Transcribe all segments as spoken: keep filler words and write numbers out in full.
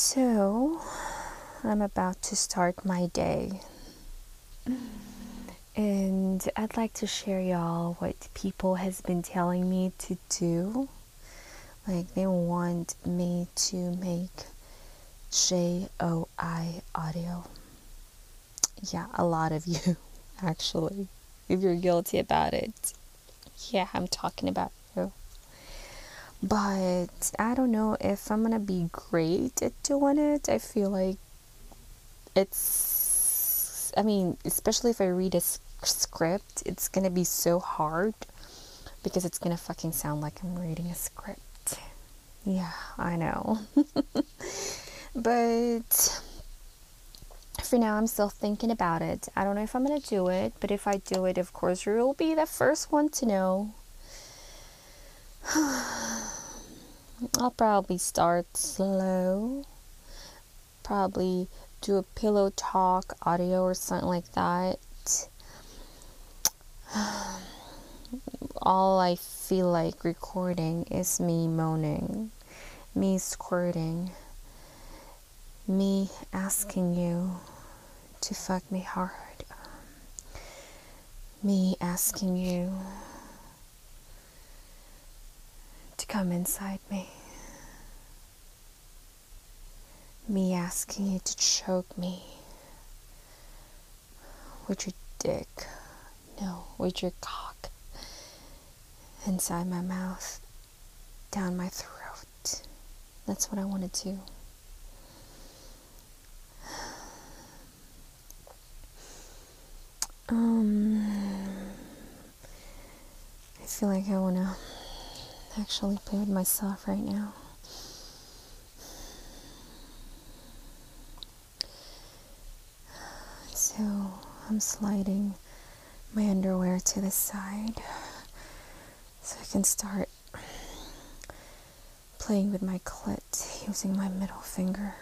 So, I'm about to start my day. And I'd like to share y'all what people has been telling me to do. Like they want me to make J O I audio. Yeah, a lot of you actually. If you're guilty about it. Yeah, I'm talking about you. But I don't know if I'm gonna be great at doing it. I feel like it's, I mean, especially if I read a script, it's gonna be so hard because it's gonna fucking sound like I'm reading a script. Yeah, I know. But for now, I'm still thinking about it. I don't know if I'm gonna do it, but if I do it, of course, you will be the first one to know. I'll probably start slow. Probably do a pillow talk audio or something like that. All I feel like recording is me moaning, me squirting, me asking you to fuck me hard, me asking you to come inside me, me asking you to choke me with your dick, no, with your cock, inside my mouth, down my throat. That's what I want to do. Um, I feel like I want to actually play with myself right now. So I'm sliding my underwear to the side so I can start playing with my clit using my middle finger.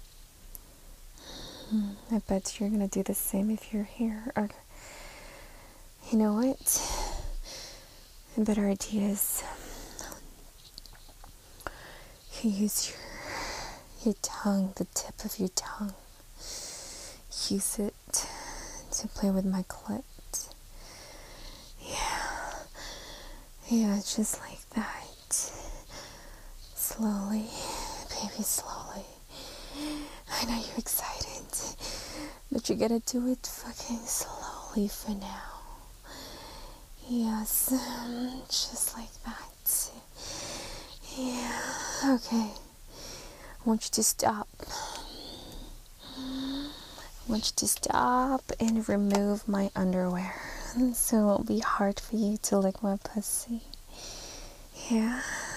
I bet you're gonna do the same if you're here. Or, you know what? A better idea is you use your your tongue, the tip of your tongue. Use it to play with my clit. Yeah. Yeah, just like that. Slowly, baby, slowly. I know you're excited, but you gotta do it fucking slowly for now. Yes, just like that. Yeah, okay. I want you to stop. I want you to stop and remove my underwear so it won't be hard for you to lick my pussy. Yeah.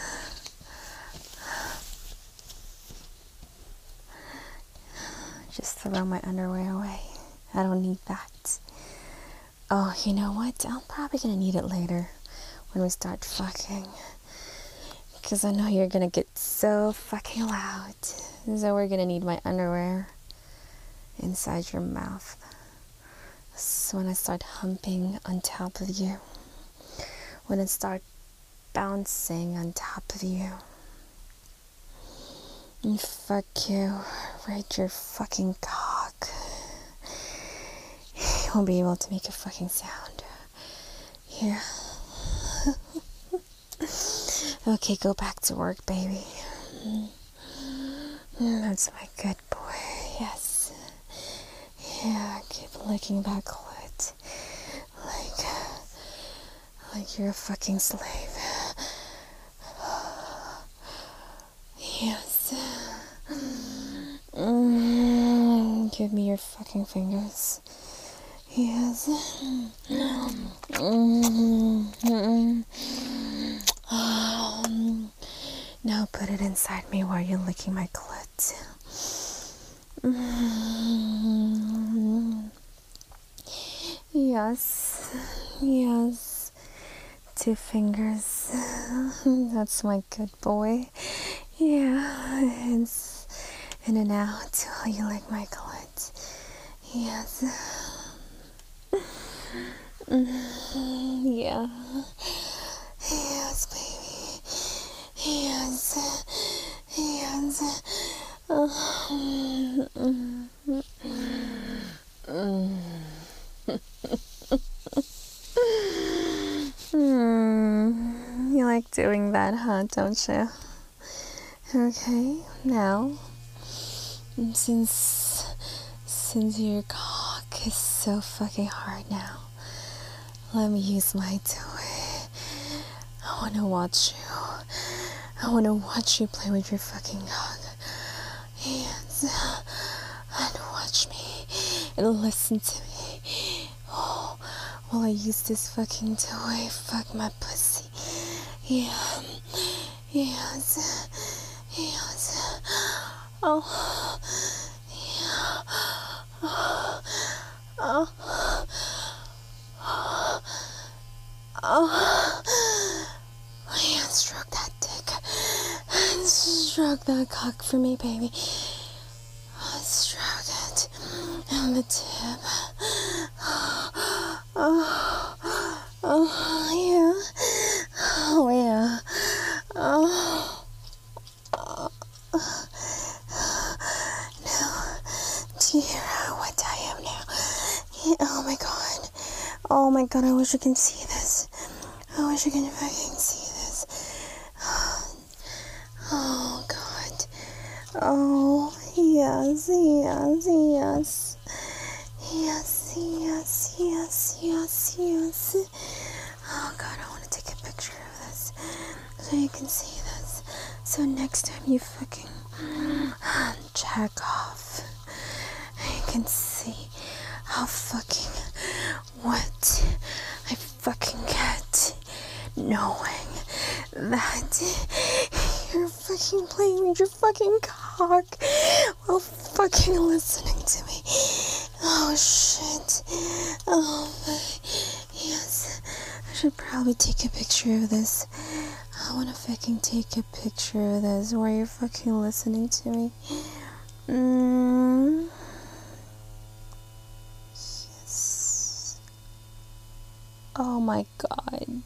Just throw my underwear away. I don't need that. Oh, you know what? I'm probably gonna need it later when we start fucking. Because I know you're gonna get so fucking loud. So we're gonna need my underwear inside your mouth. So when I start humping on top of you, when I start bouncing on top of you, and fuck you right your fucking cock, you won't be able to make a fucking sound. Yeah. Okay, go back to work, baby. That's my good boy. Yes. Yeah, keep licking that clit. Like, like you're a fucking slave. Yes. Mm, give me your fucking fingers. Yes. Mm-hmm. Um, now put it inside me while you're licking my clit. Mm-hmm. Yes. Yes. Two fingers. That's my good boy. Yeah. It's in and out while you lick my clit. Yes. Yeah. Yes, baby. Yes. Yes. Hmm. You like doing that, huh? Don't you? Okay. Now, since since your cock is so fucking hard now, let me use my toy. I wanna watch you. I wanna watch you play with your fucking cock. And, and watch me and listen to me. Oh, while I use this fucking toy, fuck my pussy. Yeah. Yes. Yes. Oh. Yeah. Oh. Oh. Oh. Yeah, stroke that dick. Stroke that cock for me, baby. Stroke it. And the tip. Oh. Oh, yeah. Oh, yeah. Oh. Oh. Now, do you hear what I am now? Oh my god. Oh my god, I wish you can see this. I wish you can fucking see this. Oh god. Oh, yes, yes, yes. Yes, yes, yes, yes, yes. Oh god, I want to take a picture of this so you can see this. So next time you fucking check off, you can see how fucking what I fucking get knowing that you're fucking playing with your fucking cock while fucking listening to me. Oh shit. Oh my. Yes. I should probably take a picture of this. I wanna fucking take a picture of this while you're fucking listening to me. Mm. Yes. Oh my god.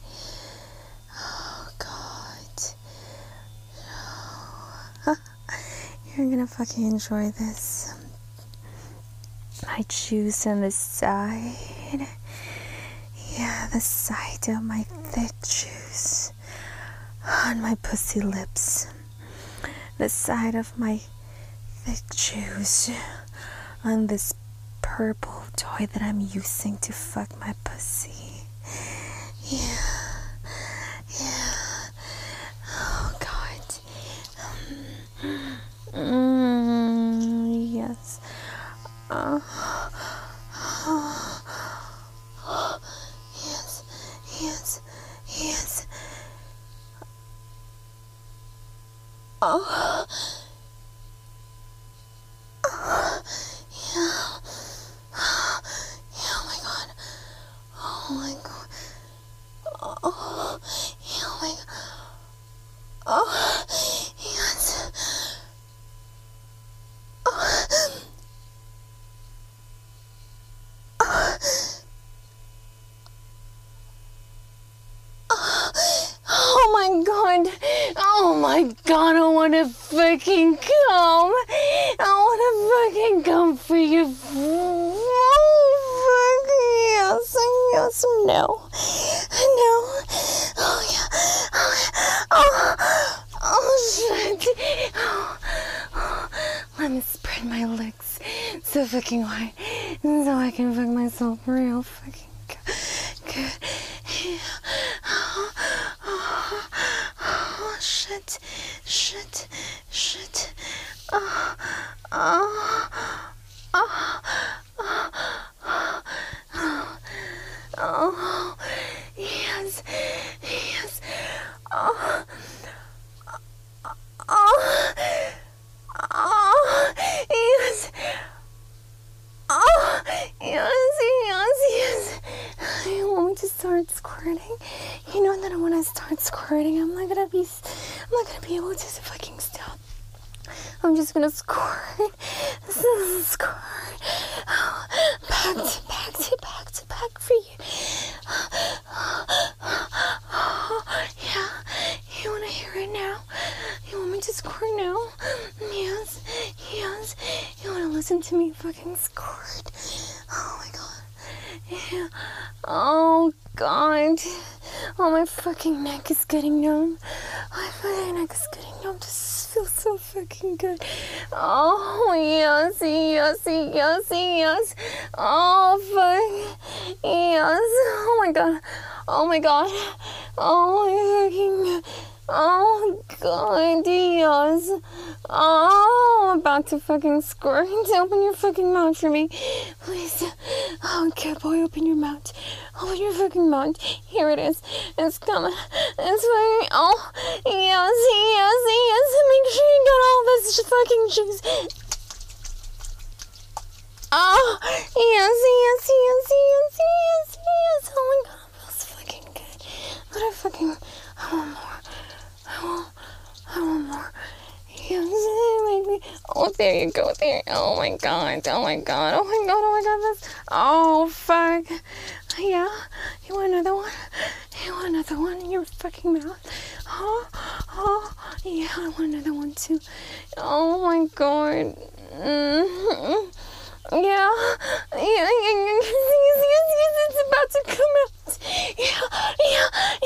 Oh god. Oh. You're gonna fucking enjoy this. My juice on the side. Yeah, the side of my thick juice on my pussy lips. The side of my thick juice on this purple toy that I'm using to fuck my pussy. Yeah. Yeah. Oh god. Mm, yes. Uh, oh, yes, yes, yes. Oh, oh, yeah. Yeah, oh my god. Oh my god. Oh, yeah, oh my god. Oh, yes. Oh. Oh my god. Oh my god, I wanna fucking come. I wanna fucking come for you. Oh, fucking yes, yes, no. No. Oh yeah. Oh, yeah. oh, oh shit. Oh, oh. Let me spread my legs so fucking wide so I can fuck myself real fucking good. Yeah. Oh, oh, oh, shit, shit, shit. Oh, oh, oh, oh, oh, oh, yes, yes. Oh, oh, oh, yes. Oh, yes, yes, yes. You want me to start squirting? You know that when I start squirting, I'm not gonna be, I'm not gonna be able to fucking stop. I'm just gonna squirt, squirt, oh, back to back to back to back for you. Oh, yeah, you wanna hear it now? You want me to squirt now? Yes. Yes. You wanna listen to me fucking squirt? Oh my god. Yeah. Oh god. Oh, my fucking neck is getting numb. My fucking neck is getting numb. This feels so fucking good. Oh, yes, yes, yes, yes. Oh, fuck. Yes. Oh my god. Oh my god. Oh my fucking. Oh god, yes. Oh, I'm about to fucking squirt. Open your fucking mouth for me, please. Oh, good boy, open your mouth. Open your fucking mouth. Here it is. It's coming. It's fucking. Oh, yes, yes, yes. Make sure you got all this fucking juice. Oh, yes, yes, yes, yes, yes, yes. Oh my god, it feels fucking good. But I fucking. I want more. I want, I want more. Yes, make me. Oh, there you go. There. Oh my god. Oh my god. Oh my god. Oh my god. That's. Oh fuck. Yeah. You want another one? You want another one in your fucking mouth? Oh, oh. Yeah. I want another one too. Oh my god. Mm-hmm. Yeah. Yeah. Yes, yes, yes, yes. It's about to come out. Yeah. Yeah.